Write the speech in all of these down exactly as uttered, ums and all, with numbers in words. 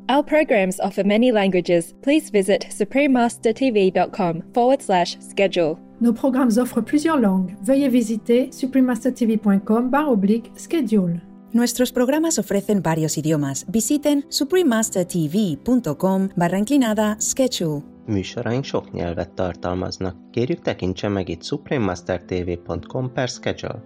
Our programs offer many languages. Please visit suprememastertv.com forward slash schedule. Nos programmes offrent plusieurs langues. Veuillez visiter suprememastertv.com barra oblique schedule. Nuestros programas ofrecen varios idiomas. Visiten suprememastertv.com barra inclinada schedule. Műsoraink sok nyelvet tartalmaznak. Kérjük, tekintse meg itt suprememastertv.com per schedule.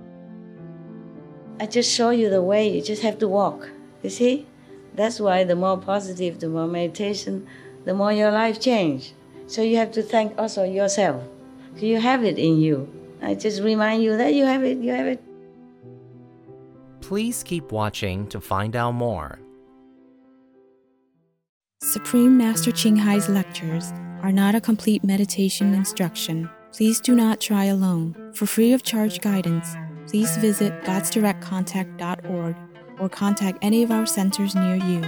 I just show you the way. You just have to walk. You see? That's why the more positive, the more meditation, the more your life change. So you have to thank also yourself. So you have it in you. I just remind you that you have it, you have it. Please keep watching to find out more. Supreme Master Ching Hai's lectures are not a complete meditation instruction. Please do not try alone. For free of charge guidance, please visit gods direct contact dot org or contact any of our centers near you.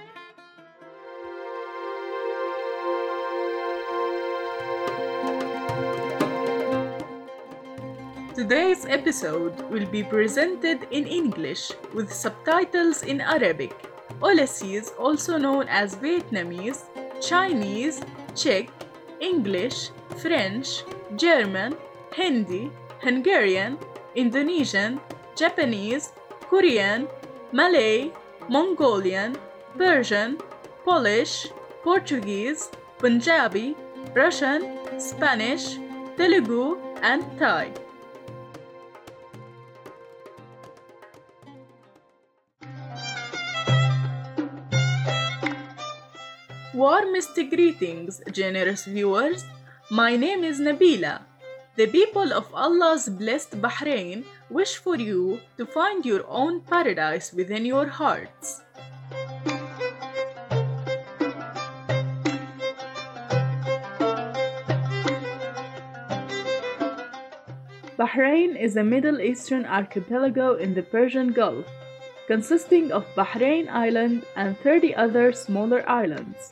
Today's episode will be presented in English with subtitles in Arabic, Aulasese, also known as Vietnamese, Chinese, Czech, English, French, German, Hindi, Hungarian, Indonesian, Japanese, Korean, Malay, Mongolian, Persian, Polish, Portuguese, Punjabi, Russian, Spanish, Telugu, and Thai. Warmest greetings, generous viewers. My name is Nabila. The people of Allah's blessed Bahrain wish for you to find your own paradise within your hearts. Bahrain is a Middle Eastern archipelago in the Persian Gulf, consisting of Bahrain Island and thirty other smaller islands.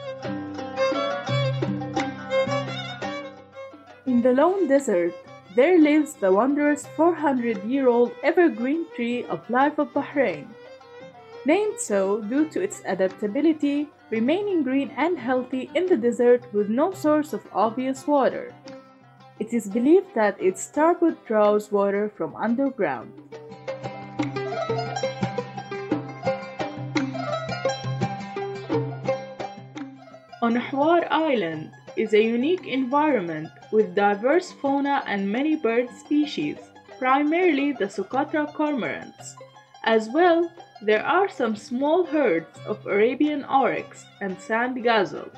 In the lone desert, there lives the wondrous four hundred year old evergreen tree of life of Bahrain, named so due to its adaptability, remaining green and healthy in the desert with no source of obvious water. It is believed that its starwood draws water from underground. On Hwar Island is a unique environment with diverse fauna and many bird species, primarily the Socotra cormorants. As well, there are some small herds of Arabian oryx and sand gazelle.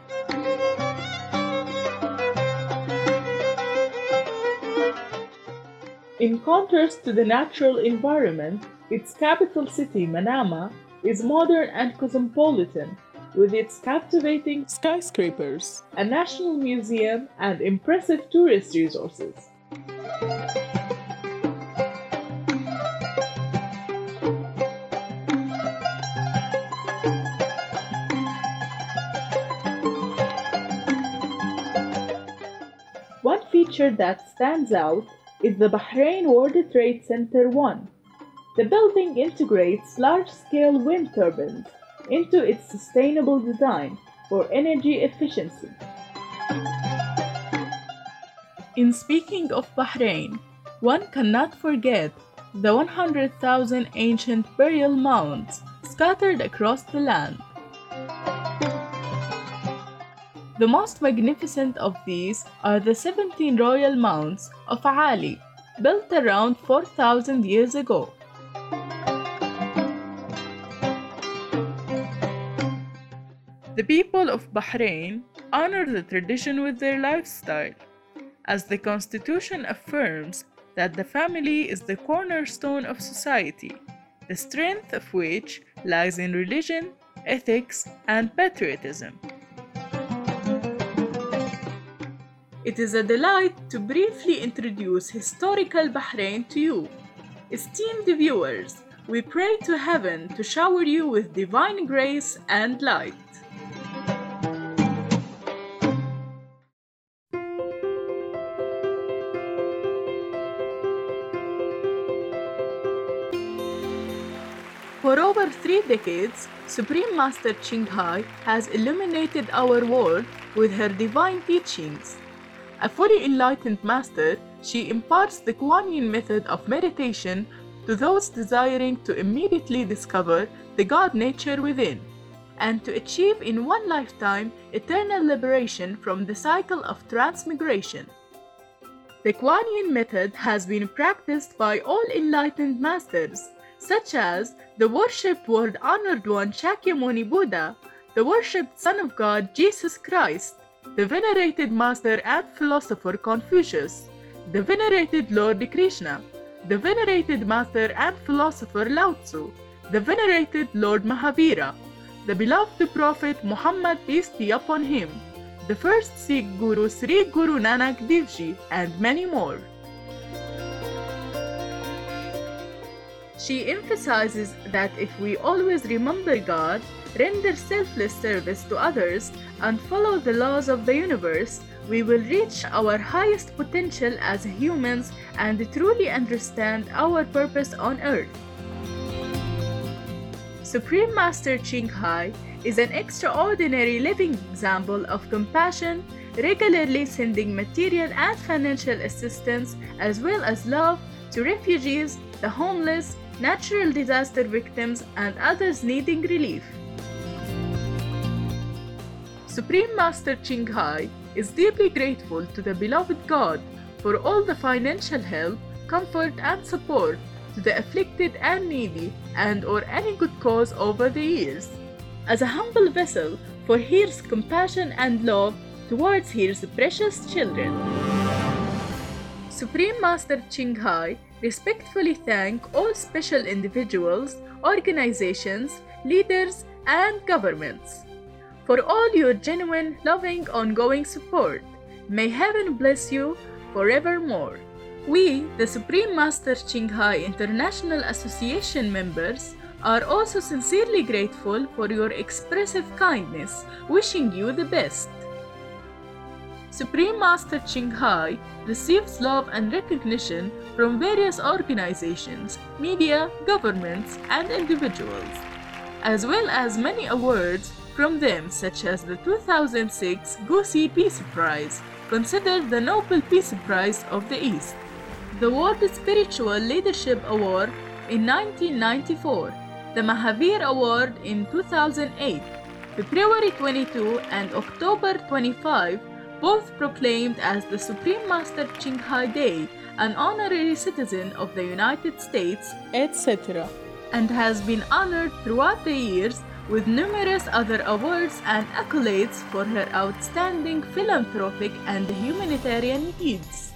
In contrast to the natural environment, its capital city, Manama, is modern and cosmopolitan, with its captivating skyscrapers, a national museum, and impressive tourist resources. One feature that stands out is the Bahrain World Trade Center one. The building integrates large-scale wind turbines into its sustainable design for energy efficiency. In speaking of Bahrain, one cannot forget the one hundred thousand ancient burial mounds scattered across the land. The most magnificent of these are the seventeen royal mounds of Ali, built around four thousand years ago. The people of Bahrain honor the tradition with their lifestyle, as the Constitution affirms that the family is the cornerstone of society, the strength of which lies in religion, ethics, and patriotism. It is a delight to briefly introduce historical Bahrain to you. Esteemed viewers, we pray to heaven to shower you with divine grace and light. For over three decades, Supreme Master Ching Hai has illuminated our world with her divine teachings. A fully enlightened master, she imparts the Kuan Yin method of meditation to those desiring to immediately discover the God nature within, and to achieve in one lifetime eternal liberation from the cycle of transmigration. The Kuan Yin method has been practiced by all enlightened masters, such as the worshipped world-honored one Shakyamuni Buddha, the worshipped Son of God Jesus Christ, the venerated master and philosopher Confucius, the venerated Lord Krishna, the venerated master and philosopher Lao Tzu, the venerated Lord Mahavira, the beloved Prophet Muhammad, peace be upon him, the first Sikh Guru Sri Guru Nanak Dev Ji, and many more. She emphasizes that if we always remember God, render selfless service to others, and follow the laws of the universe, we will reach our highest potential as humans and truly understand our purpose on earth. Supreme Master Ching Hai is an extraordinary living example of compassion, regularly sending material and financial assistance as well as love to refugees, the homeless, natural disaster victims, and others needing relief. Supreme Master Ching Hai is deeply grateful to the beloved God for all the financial help, comfort, and support to the afflicted and needy and or any good cause over the years. As a humble vessel for His compassion and love towards His precious children. Supreme Master Ching Hai respectfully thank all special individuals, organizations, leaders, and governments for all your genuine, loving, ongoing support. May heaven bless you forevermore. We, the Supreme Master Ching Hai International Association members, are also sincerely grateful for your expressive kindness, wishing you the best. Supreme Master Ching Hai receives love and recognition from various organizations, media, governments, and individuals, as well as many awards from them, such as the two thousand six Gusi Peace Prize, considered the Nobel Peace Prize of the East, the World Spiritual Leadership Award in nineteen ninety-four, the Mahavir Award in two thousand eight, February twenty-second and October twenty-fifth, both proclaimed as the Supreme Master Ching Hai Day, an honorary citizen of the United States, et cetera, and has been honored throughout the years with numerous other awards and accolades for her outstanding philanthropic and humanitarian deeds.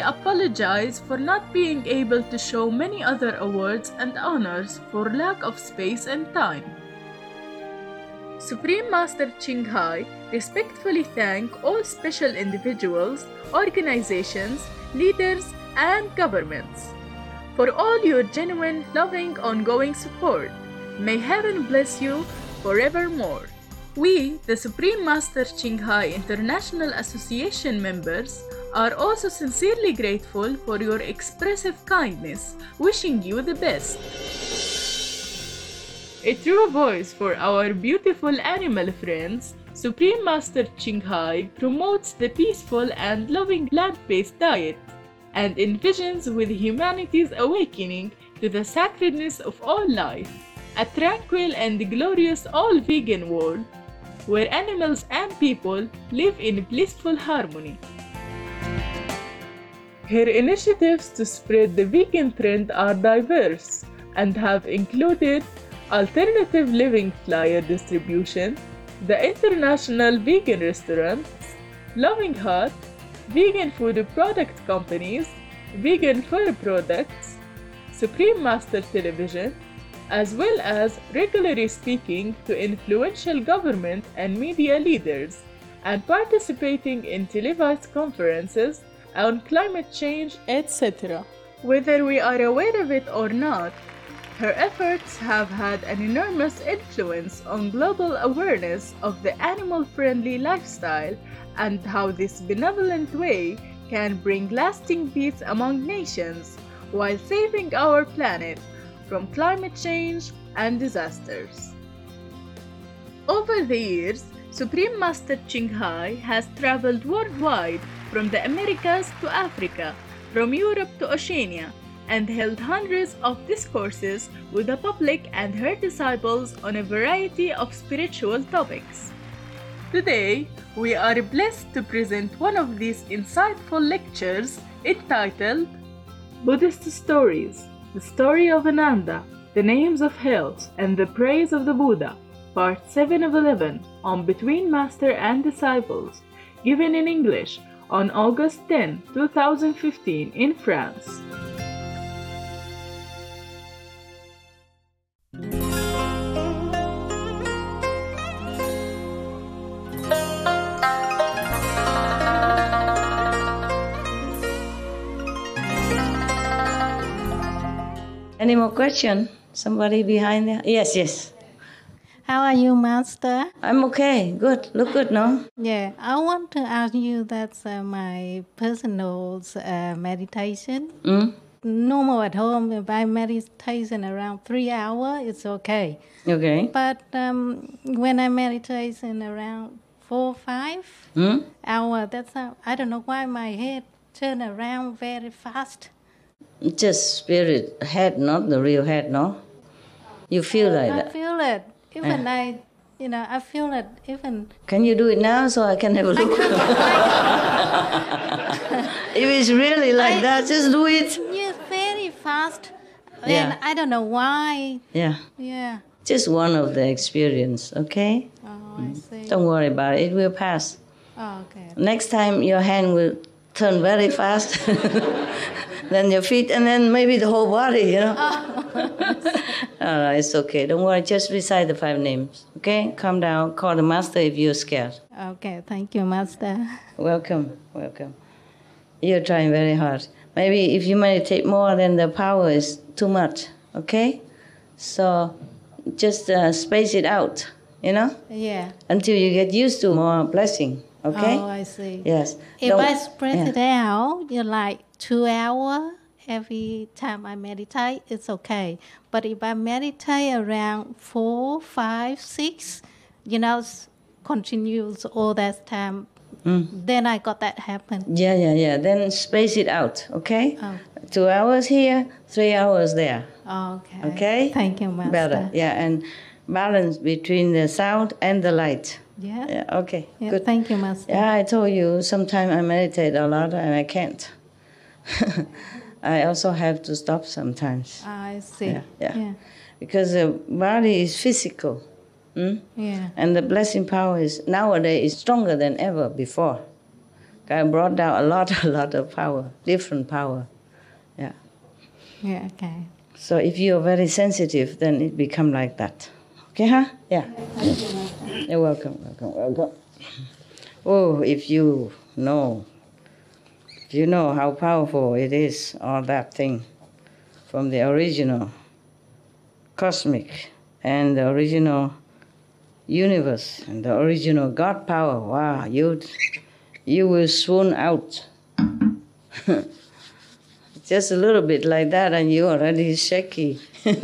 apologize for not being able to show many other awards and honors for lack of space and time. Supreme Master Ching Hai respectfully thank all special individuals, organizations, leaders, and governments for all your genuine, loving, ongoing support. May heaven bless you forevermore. We, the Supreme Master Ching Hai International Association members, are also sincerely grateful for your expressive kindness, wishing you the best. A true voice for our beautiful animal friends, Supreme Master Ching Hai promotes the peaceful and loving plant-based diet and envisions with humanity's awakening to the sacredness of all life, a tranquil and glorious all-vegan world where animals and people live in blissful harmony. Her initiatives to spread the vegan trend are diverse and have included alternative living flyer distribution, the International Vegan Restaurants, Loving Heart, vegan food product companies, vegan fur products, Supreme Master Television, as well as regularly speaking to influential government and media leaders and participating in televised conferences on climate change, et cetera. Whether we are aware of it or not, her efforts have had an enormous influence on global awareness of the animal-friendly lifestyle and how this benevolent way can bring lasting peace among nations while saving our planet from climate change and disasters. Over the years, Supreme Master Ching Hai has traveled worldwide from the Americas to Africa, from Europe to Oceania, and held hundreds of discourses with the public and her disciples on a variety of spiritual topics. Today, we are blessed to present one of these insightful lectures entitled Buddhist Stories, the Story of Ananda, the Names of Health, and the Praise of the Buddha, Part seven of eleven, on Between Master and Disciples, given in English on August tenth, two thousand fifteen in France. Any more question? Somebody behind there? Yes, yes. How are you, Master? I'm okay. Good. Look good, no? Yeah. I want to ask you that's uh, my personal uh, meditation. Mm? Normal at home, if I meditation around three hours, it's okay. Okay. But um, when I meditate in around four, five mm? hours, that's how, I don't know why my head turn around very fast. Just spirit head, not the real head, no? You feel like I that? I feel it. Even uh. I, you know, I feel it even... Can you do it now so I can have a look? If it's really like I, that, just do it. Yes, very fast. Yeah. And I don't know why. Yeah. Yeah. Just one of the experience, okay? Oh, I see. Don't worry about it. It will pass. Oh, okay. Next time your hand will turn very fast. Then your feet, and then maybe the whole body, you know. Oh. All right, it's okay. Don't worry. Just recite the five names, okay? Calm down. Call the Master if you're scared. Okay, thank you, Master. Welcome, welcome. You're trying very hard. Maybe if you meditate more, then the power is too much, okay? So just uh, space it out, you know? Yeah. Until you get used to more blessing, okay? Oh, I see. Yes. If Don't, I spread yeah. it out, you're like two hours every time I meditate, it's okay. But if I meditate around four, five, six, you know, continues all that time, mm. then I got that happen. Yeah, yeah, yeah. Then space it out, okay? Oh. Two hours here, three hours there. Okay. Okay? Thank you, Master. Better, yeah, and balance between the sound and the light. Yeah. Yeah, okay, yeah, good. Thank you, Master. Yeah, I told you, sometimes I meditate a lot and I can't. I also have to stop sometimes. I see. Yeah, yeah. yeah. Because the body is physical. Mm? Yeah. And the blessing power is nowadays is stronger than ever before. God brought down a lot, a lot of power, different power. Yeah. Yeah, okay. So if you're very sensitive, then it become like that. Okay, huh? Yeah. You're welcome, welcome, welcome. Oh, if you know, if you know how powerful it is, all that thing from the original cosmic and the original universe and the original God power, wow, you you will swoon out. Just a little bit like that and you're already shaky.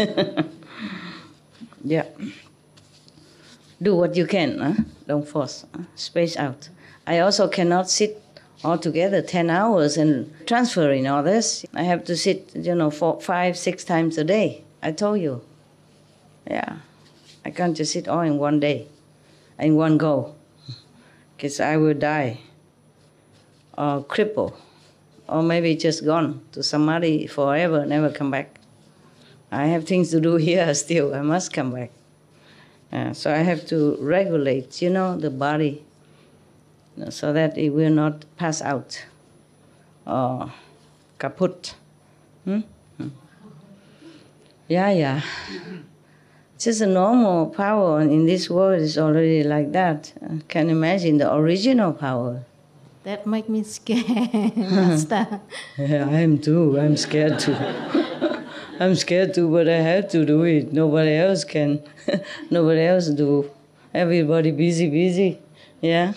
Yeah. Do what you can, huh? Don't force. Huh? Space out. I also cannot sit altogether ten hours and transferring all this. I have to sit, you know, four, five, six times a day. I told you. Yeah. I can't just sit all in one day, in one go, because I will die or cripple or maybe just gone to Samadhi forever, never come back. I have things to do here still. I must come back. Uh, so I have to regulate, you know, the body so that it will not pass out or kaput. Hmm? Hmm. Yeah, yeah. Just a normal power in this world is already like that. I can imagine the original power. That make me scared, Master. Yeah, I am too. I'm scared too. I'm scared too, but I have to do it. Nobody else can. Nobody else do. Everybody busy, busy. Yeah.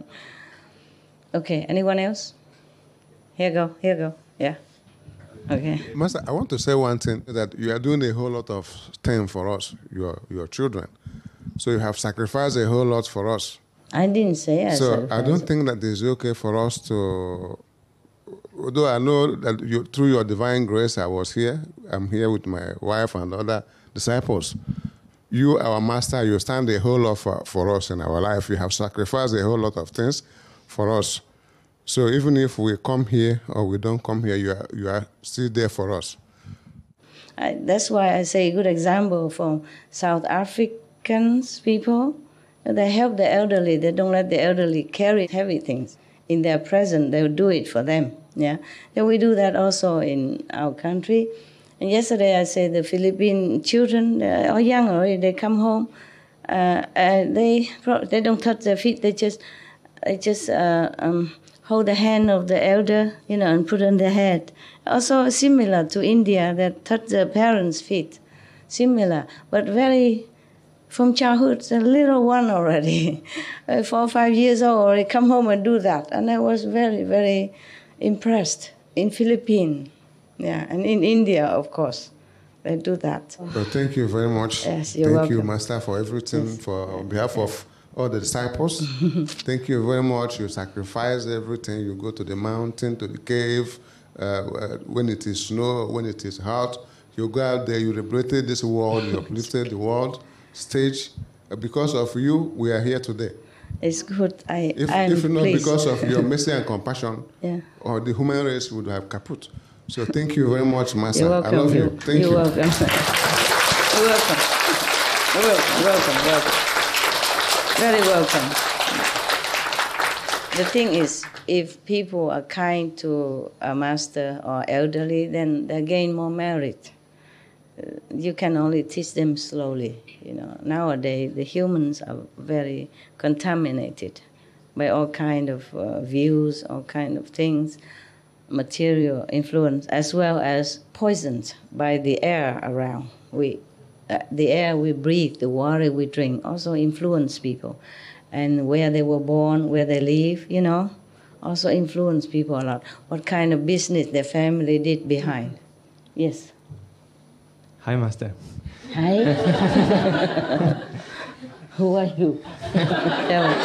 Okay, anyone else? Here go, here go. Yeah. Okay. Master, I want to say one thing, that you are doing a whole lot of things for us, your your children. So you have sacrificed a whole lot for us. I didn't say I So I don't think that it's okay for us to, although I know that you, through your divine grace I was here, I'm here with my wife and other disciples. You, our Master, you stand a whole lot for, for us in our life. You have sacrificed a whole lot of things for us. So even if we come here or we don't come here, you are, you are still there for us. I, that's why I say a good example from South Africans people. They help the elderly. They don't let the elderly carry heavy things. In their present, they will do it for them. Yeah, then we do that also in our country. And yesterday I said the Philippine children, they are young already. They come home, uh, and they they don't touch their feet. They just they just uh, um, hold the hand of the elder, you know, and put on their head. Also similar to India, that touch their parents' feet. Similar, but very. From childhood, a little one already, four or five years old, already come home and do that. And I was very, very impressed. In Philippines, yeah, and in India, of course, they do that. Well, thank you very much. Yes, you're thank welcome. you, Master, for everything, yes. for on behalf of all the disciples. Thank you very much. You sacrifice everything. You go to the mountain, to the cave, uh, when it is snow, when it is hot. You go out there, you liberated this world, you uplifted the world. Stage, because of you, we are here today. It's good. I if, I'm if not pleased. Because of your mercy and compassion, yeah. or the human race would have kaput. So thank you very much, Master. You're welcome. I love you. You're, Thank you're you. Welcome. You're welcome. You're welcome. Welcome. Welcome. Very welcome. The thing is, if people are kind to a master or elderly, then they gain more merit. Uh, you can only teach them slowly. You know, nowadays the humans are very contaminated by all kind of uh, views, all kind of things, material influence, as well as poisoned by the air around. We, uh, the air we breathe, the water we drink, also influence people, and where they were born, where they live, you know, also influence people a lot. What kind of business their family did behind. Yes. Hi, Master. Hi. Who are you? Tell me.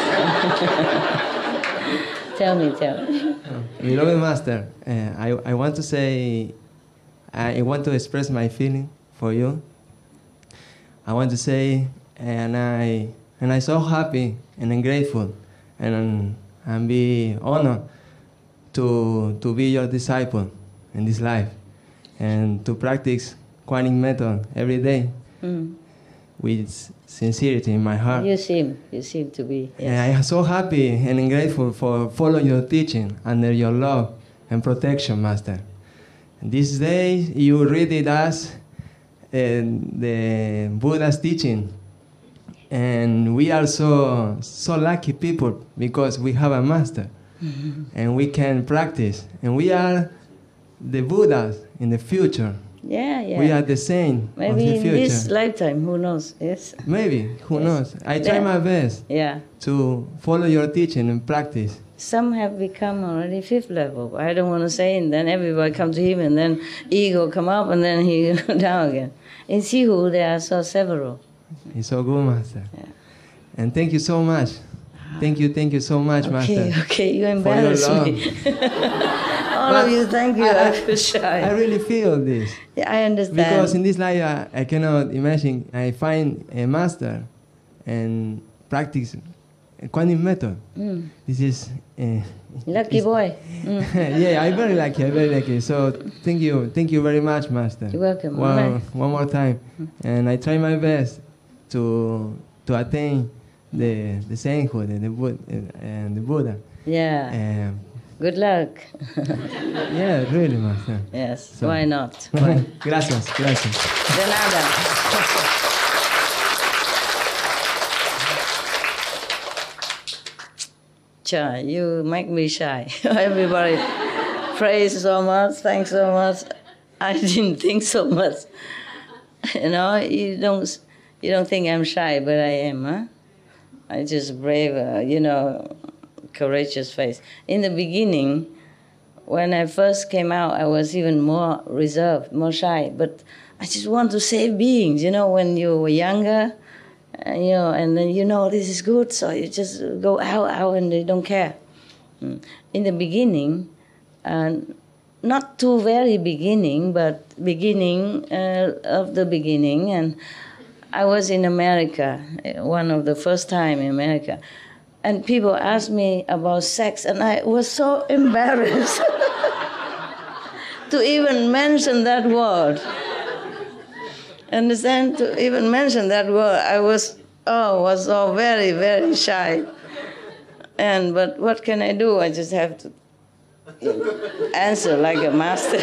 tell me, tell me. Beloved Master, uh, I, I want to say, I want to express my feeling for you. I want to say, and I and I'm so happy and I'm grateful, and and be honored to to be your disciple in this life, and to practice Kuan Yin method every day. Mm. with sincerity in my heart. You seem, you seem to be. Yes. And I am so happy and grateful for following your teaching under your love and protection, Master. And this day you read it us uh, the Buddha's teaching, and we are so so lucky people because we have a Master, mm-hmm. and we can practice, and we are the Buddhas in the future. Yeah, yeah. We are the same. Maybe of the in future. this lifetime, who knows? Yes. Maybe, who yes. knows? I try yeah. my best yeah. to follow your teaching and practice. Some have become already fifth level. I don't want to say, and then everybody come to him, and then ego come up, and then he go down again. In Sihu, there are so several. It's so good, Master. Yeah. And thank you so much. Thank you, thank you so much, okay, Master. Okay, okay, you embarrass me. All but of you, thank you. I, I feel shy. I really feel this. Yeah, I understand. Because in this life, I, I cannot imagine I find a master and practice a quantum method. Mm. This is uh, lucky boy. Mm. Yeah, I'm very lucky. I'm very lucky. So thank you, thank you very much, Master. You're welcome. One, one more time, mm. and I try my best to to attain the the sainthood and the Buddha, and the Buddha. Yeah. Um, Good luck. Yeah, really, Master. Yes, so. Why not? Why? Gracias, gracias. De nada. Cha, you make me shy. Everybody praise so much, thanks so much. I didn't think so much. You know, you don't, you don't think I'm shy, but I am, huh? I just brave, uh, you know, courageous face. In the beginning, when I first came out, I was even more reserved, more shy. But I just want to save beings, you know, when you were younger, uh, you know, and then you know this is good, so you just go out, out, and you don't care. Mm. In the beginning, uh, not too very beginning, but beginning uh, of the beginning, and I was in America, one of the first time in America. And people asked me about sex, and I was so embarrassed to even mention that word. Understand? To even mention that word, I was, oh, was so very, very shy. And, but what can I do? I just have to answer like a master.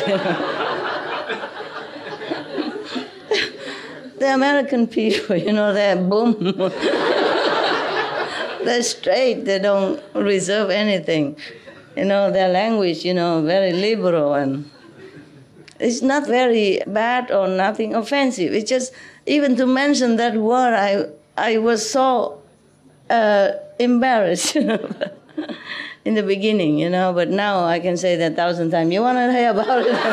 The American people, you know, they're boom. They're straight, they don't reserve anything. You know, their language, you know, very liberal, and it's not very bad or nothing offensive. It's just, even to mention that word, I I was so uh, embarrassed, you know, in the beginning, you know, but now I can say that a thousand times. You want to hear about it?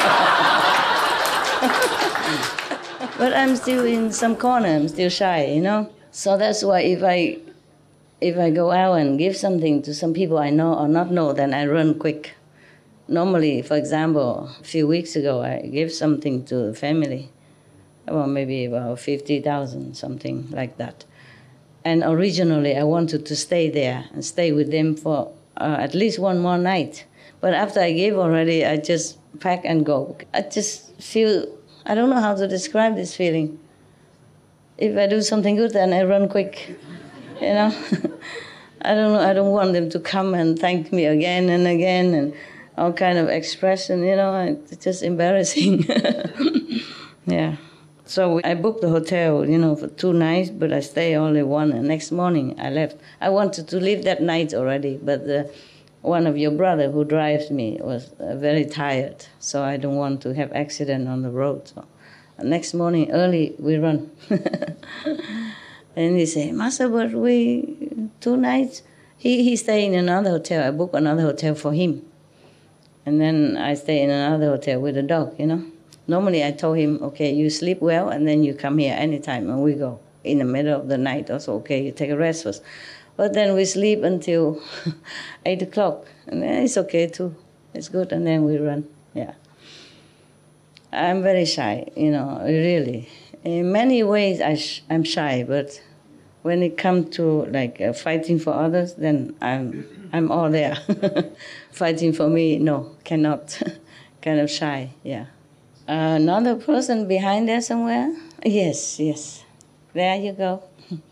But I'm still in some corner, I'm still shy, you know? So that's why if I If I go out and give something to some people I know or not know, then I run quick. Normally, for example, a few weeks ago, I gave something to the family, well, maybe about fifty thousand, something like that. And originally, I wanted to stay there and stay with them for uh, at least one more night. But after I gave already, I just pack and go. I just feel, I don't know how to describe this feeling. If I do something good, then I run quick. You know, I don't know. I don't want them to come and thank me again and again and all kind of expression. You know, it's just embarrassing. Yeah. So I booked the hotel, you know, for two nights, but I stay only one. And next morning I left. I wanted to leave that night already, but the, one of your brother who drives me was uh, very tired, so I don't want to have accident on the road. So next morning early we run. And he said, Master, but we, two nights, he, he stayed in another hotel. I booked another hotel for him. And then I stay in another hotel with the dog, you know. Normally I told him, okay, you sleep well, and then you come here anytime, and we go. In the middle of the night also, okay, you take a rest first. But then we sleep until eight o'clock, and then it's okay too. It's good, and then we run, yeah. I'm very shy, you know, really. In many ways, I sh- I'm shy, but when it comes to like uh, fighting for others, then I'm I'm all there. Fighting for me, no, cannot. Kind of shy, yeah. Uh, another person behind there somewhere? Yes, yes. There you go.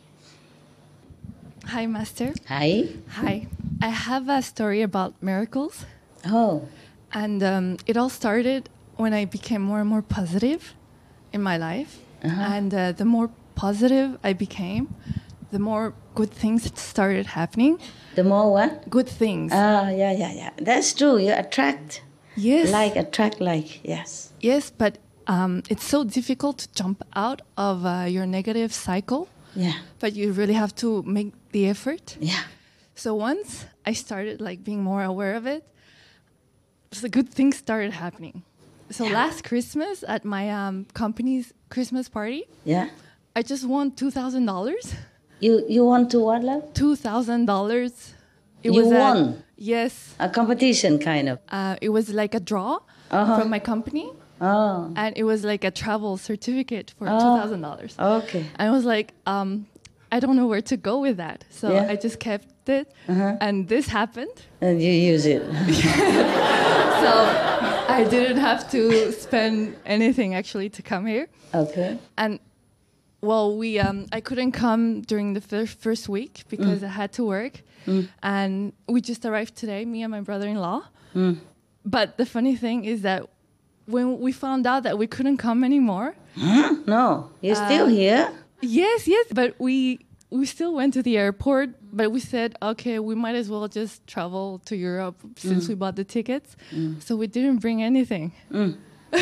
Hi, Master. Hi. Hi. I have a story about miracles. Oh. And um, it all started when I became more and more positive in my life. Uh-huh. And uh, the more positive I became, the more good things started happening. The more what? Good things. Ah, yeah, yeah, yeah. That's true. You attract. Yes. Like, attract like, yes. Yes, but um, it's so difficult to jump out of uh, your negative cycle. Yeah. But you really have to make the effort. Yeah. So once I started like being more aware of it, so good things started happening. So yeah. Last Christmas at my um, company's Christmas party, yeah, I just won two thousand dollars. You you won to what, love? Two thousand dollars. You was won? A, yes. A competition, kind of. Uh, it was like a draw uh-huh. from my company. Oh. And it was like a travel certificate for oh. two thousand dollars. Okay. And I was like, um, I don't know where to go with that. So yeah. I just kept it. Uh-huh. And this happened. And you use it. So I didn't have to spend anything actually to come here. Okay. And well, we um, I couldn't come during the fir- first week because mm. I had to work. Mm. And we just arrived today, me and my brother-in-law. Mm. But the funny thing is that when we found out that we couldn't come anymore. No, you're uh, still here? Yes, yes. But we we still went to the airport, but we said, okay, we might as well just travel to Europe since mm. we bought the tickets. Mm. So we didn't bring anything. Mm.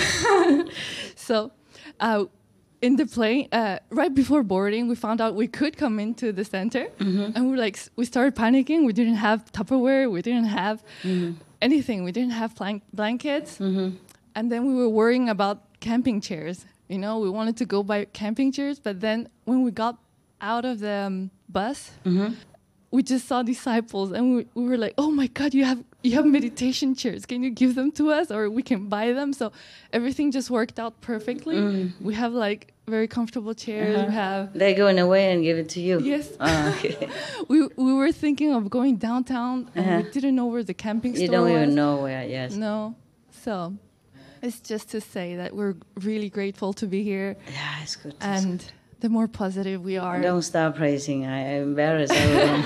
So uh, in the plane, uh, right before boarding, we found out we could come into the center. Mm-hmm. And we were like, we started panicking. We didn't have Tupperware. We didn't have mm-hmm. anything. We didn't have blank- blankets. Mm-hmm. And then we were worrying about camping chairs. You know, we wanted to go buy camping chairs, but then when we got out of the um, bus, mm-hmm. we just saw disciples, and we, we were like, "Oh my God, you have you have meditation chairs. Can you give them to us, or we can buy them?" So everything just worked out perfectly. Mm-hmm. We have like very comfortable chairs. Uh-huh. We have they're going away and give it to you. Yes. Oh, okay. we we were thinking of going downtown, and uh-huh. we didn't know where the camping you store was. You don't even know where. Yes. No. So. It's just to say that we're really grateful to be here. Yeah, it's good. And good. The more positive we are. Don't stop praising. I embarrass everyone.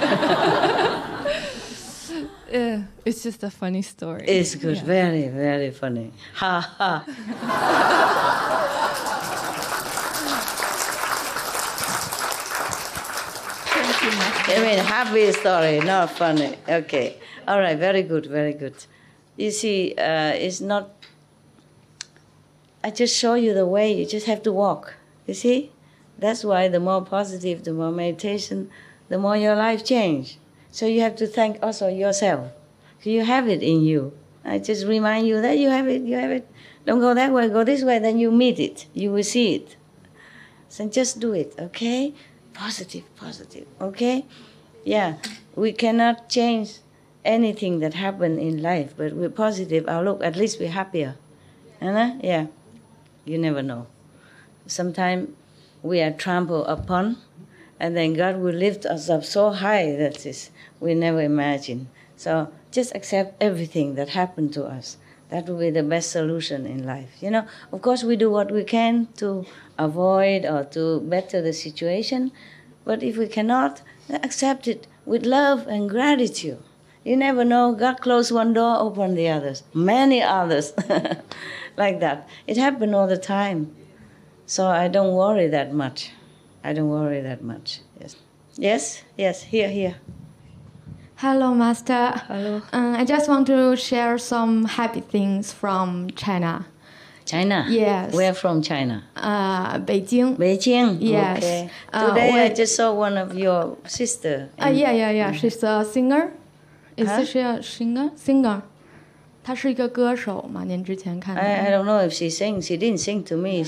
uh, it's just a funny story. It's good. Yeah. Very, very funny. Ha ha. Thank you, I mean, happy story, not funny. Okay. All right. Very good. Very good. You see, uh, it's not. I just show you the way. You just have to walk. You see? That's why the more positive, the more meditation, the more your life change. So you have to thank also yourself. You have it in you. I just remind you that you have it, you have it. Don't go that way, go this way, then you meet it. You will see it. So just do it, okay? Positive, positive, okay? Yeah, we cannot change anything that happened in life, but with positive outlook, at least we're happier. Uh-huh? Yeah. You never know. Sometimes we are trampled upon, and then God will lift us up so high that is we never imagine. So just accept everything that happened to us. That will be the best solution in life. You know, of course we do what we can to avoid or to better the situation, but if we cannot, accept it with love and gratitude. You never know, God closed one door, opened the others, many others. Like that. It happened all the time. So I don't worry that much. I don't worry that much. Yes. Yes? Yes. Here, here. Hello, Master. Hello. Um, I just want to share some happy things from China. China? Yes. Where from China? Uh, Beijing. Beijing? Yes. Okay. Uh, Today when, I just saw one of your sister. Uh, yeah, yeah, yeah. She's a singer. Is huh? she a singer? Singer. 她是一个歌手嘛？您之前看的。 I I don't know if she sings. She didn't sing to me.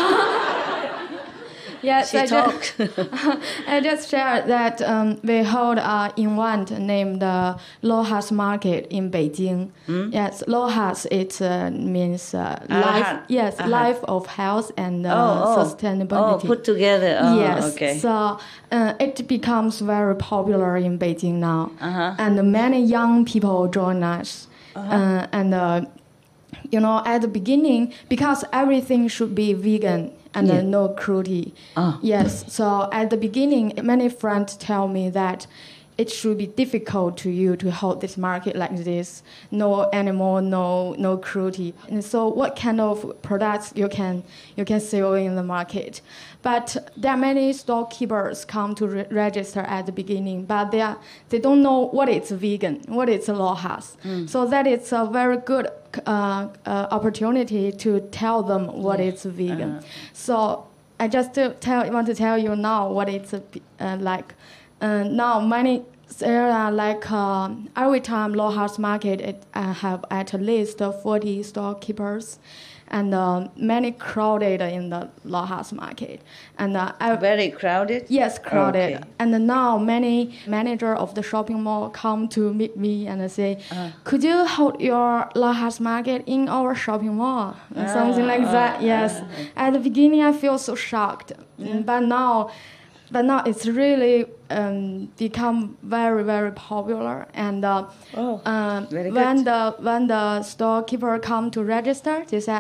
Yes, she I talked. Just, I just shared that um, we hold an event named uh, Lohas Market in Beijing. Mm? Yes, Lohas it uh, means uh, life. Uh-huh. Yes, uh-huh. life of health and uh, oh, oh. sustainability. Oh, put together. Oh, yes. Okay. So uh, it becomes very popular in Beijing now, uh-huh. and many young people join us. Uh-huh. Uh, and uh, you know, at the beginning, because everything should be vegan and Yeah. uh, no cruelty. Ah. Yes. So at the beginning, many friends tell me that it should be difficult to you to hold this market like this. No animal, no no cruelty. And so, what kind of products you can you can sell in the market? But there are many storekeepers come to re- register at the beginning, but they are they don't know what is vegan, what is LOHAS. Mm. So that is a very good uh, uh, opportunity to tell them what Yeah. is vegan. Uh-huh. So I just to tell want to tell you now what it's uh, like. Uh, now many there are like uh, every time LOHAS market it uh, have at least forty storekeepers, and uh, many crowded in the LOHAS market. And uh, I, Very crowded? Yes, crowded. Okay. And now many manager of the shopping mall come to meet me and say, Uh. could you hold your LOHAS market in our shopping mall? And something like Ah, that. ah, Yes. ah. At the beginning, I feel so shocked, Yeah. but now, but now it's really um, become very very popular. And uh, Oh, um, very when good. the when the storekeeper come to register, they said,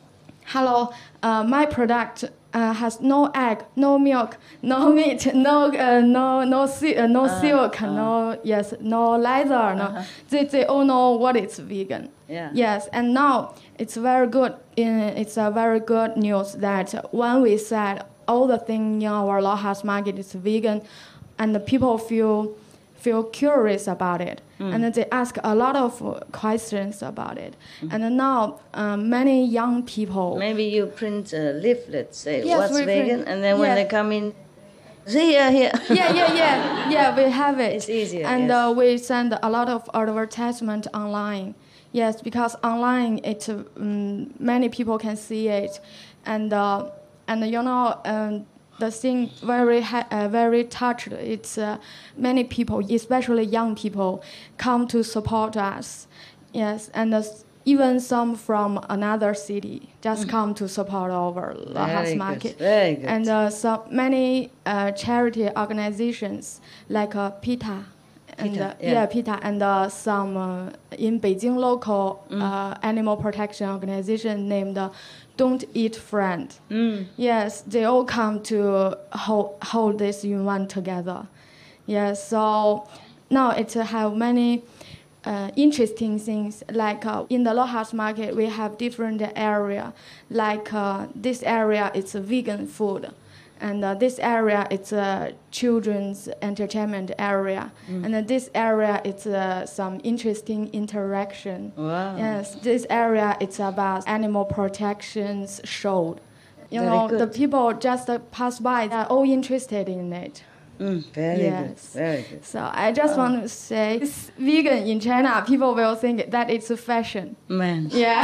hello, uh, my product uh, has no egg, no milk, no meat, no uh, no no si- uh, no Uh, silk, uh. no yes, no leather. No, Uh-huh. they they all know what is vegan. Yeah. Yes, and now it's very good. In, it's a very good news that when we said all the thing in our LOHAS market is vegan, and the people feel feel curious about it, Mm. and then they ask a lot of uh, questions about it. And then now um, many young people. Maybe you print a leaflet, say Yes, what's we print- vegan, and then when yeah. they come in, see uh, here. yeah, yeah, yeah, yeah. We have it. It's easier, and yes. uh, we send a lot of advertisement online. Yes, because online it um, many people can see it, and uh, and you know um, the thing very ha- uh, very touched. It's uh, many people, especially young people, come to support us. Yes, and uh, even some from another city just Mm. come to support our Very LOHAS good, market. very good. And uh, so many uh, charity organizations like uh, PETA. And, PETA, uh, yeah. yeah, PETA, and uh, some uh, in Beijing local Mm. uh, animal protection organization named uh, Don't Eat Friend. Mm. Yes, they all come to hold, hold this in one together. Yes, so now it uh, have many uh, interesting things. Like uh, in the LOHAS market, we have different area. Like uh, this area, it's a vegan food. And uh, this area, it's a children's entertainment area. Mm. And uh, this area, it's uh, some interesting interaction. Wow. Yes, this area, it's about animal protections show. You Very know, good. the people just uh, pass by, they're all interested in it. Mm, very Yes. good, very good. So I just Oh. want to say, it's vegan in China, people will think that it's a fashion. Man. Yeah.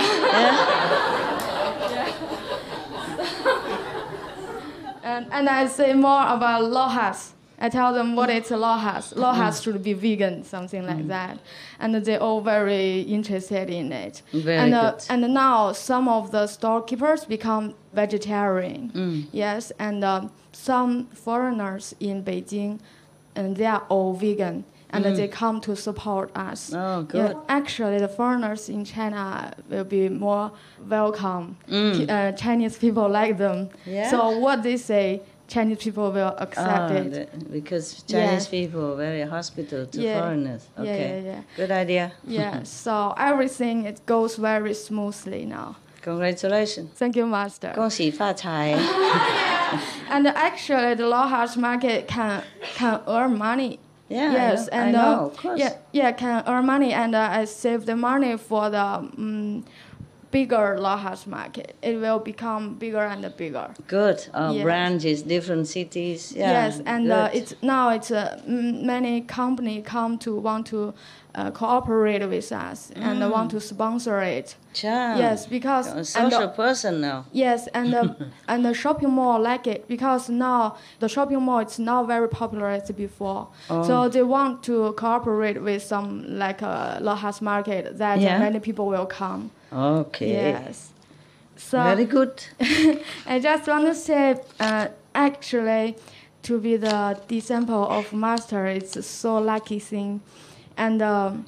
and, and I say more about LOHAS. I tell them what it's LOHAS. LOHAS Mm. should be vegan, something like Mm. that. And they're all very interested in it. Very and, uh, good. and now some of the storekeepers become vegetarian. Mm. Yes, and um, some foreigners in Beijing, and they are all vegan. And Mm. they come to support us. Oh, good. Yeah, actually, the foreigners in China will be more welcome. Mm. Uh, Chinese people like them. Yeah. So what they say, Chinese people will accept Ah, it. the- because Chinese Yes. people are very hospitable to Yeah. foreigners. Yeah, Okay. yeah, yeah. Good idea. Yeah, so everything it goes very smoothly now. Congratulations. Thank you, Master. 恭喜发财. And actually, the LOHAS market can can earn money. Yeah, I yes, know- I and know, uh, of course. yeah, yeah, can earn money, and uh, I save the money for the um, bigger LOHAS market. It will become bigger and bigger. Good. Uh, Yes. Branches, different cities. Yeah, yes, and uh, good. it's now it's uh, m- many company come to want to uh, cooperate with us and Mm. want to sponsor it. Sure. Yes, because You're a and social the- person now. Yes, and the and the shopping mall like it because now the shopping mall is now very popular as before. Oh. So they want to cooperate with some like a LOHAS market that Yeah. many people will come. Okay. Yes. So Very good. I just want to say, uh, actually, to be the disciple of Master, it's so lucky thing, and um,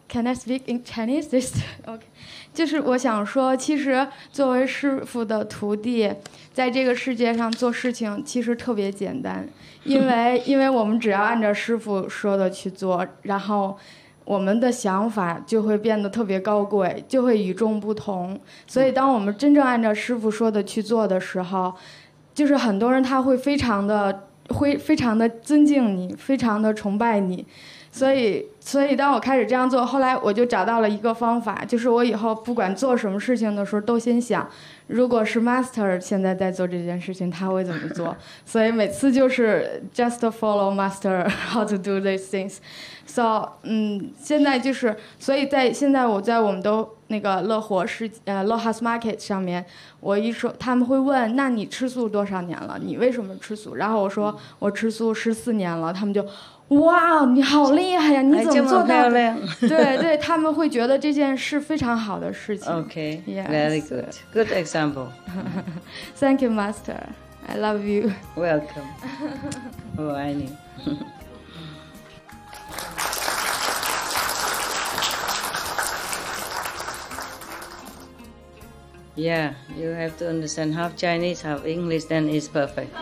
Can I speak in Chinese? This OK， 就是我想说，其实作为师傅的徒弟，在这个世界上做事情其实特别简单，因为因为我们只要按照师傅说的去做，然后我们的想法就会变得特别高贵，就会与众不同。所以，当我们真正按照师傅说的去做的时候，就是很多人他会非常的会非常的尊敬你，非常的崇拜你。所以，所以当我开始这样做，后来我就找到了一个方法，就是我以后不管做什么事情的时候，都先想，如果是 master 现在在做这件事情，他会怎么做？所以每次就是 just follow master how to do these things。So， 嗯，现在就是，所以在现在我在我们都那个乐活世呃 Lohas Market 上面，我一说他们会问，那你吃素多少年了？你为什么吃素？然后我说我吃素十四年了，他们就。哇，你好厉害呀！你怎么做到的？对对，他们会觉得这件事非常好的事情。 Okay, yes. Very good. Good example. Thank you, Master. I love you. Welcome. 我爱你。Yeah, you have to understand half Chinese, half English, then it's perfect.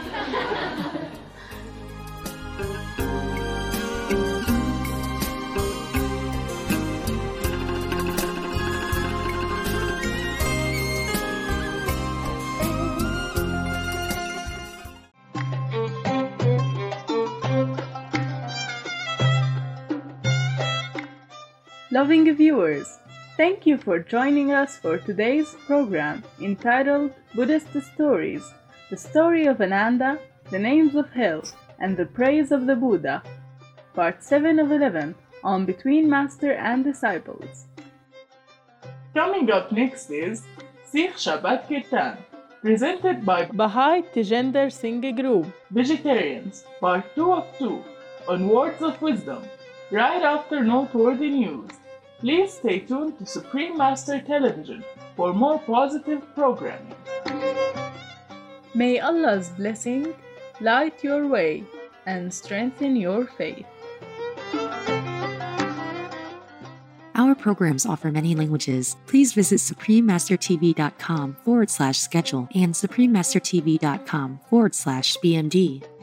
Loving viewers, thank you for joining us for today's program entitled Buddhist Stories, the story of Ananda, the names of hell, and the praise of the Buddha, part seven of eleven on Between Master and Disciples. Coming up next is Sikh Shabbat Kirtan, presented by Baha'i Tejender Singh Group, Vegetarians, part two of two, on Words of Wisdom, right after noteworthy news. Please stay tuned to Supreme Master Television for more positive programming. May Allah's blessing light your way and strengthen your faith. Our programs offer many languages. Please visit suprememastertv.com forward slash schedule and suprememastertv.com forward slash BMD.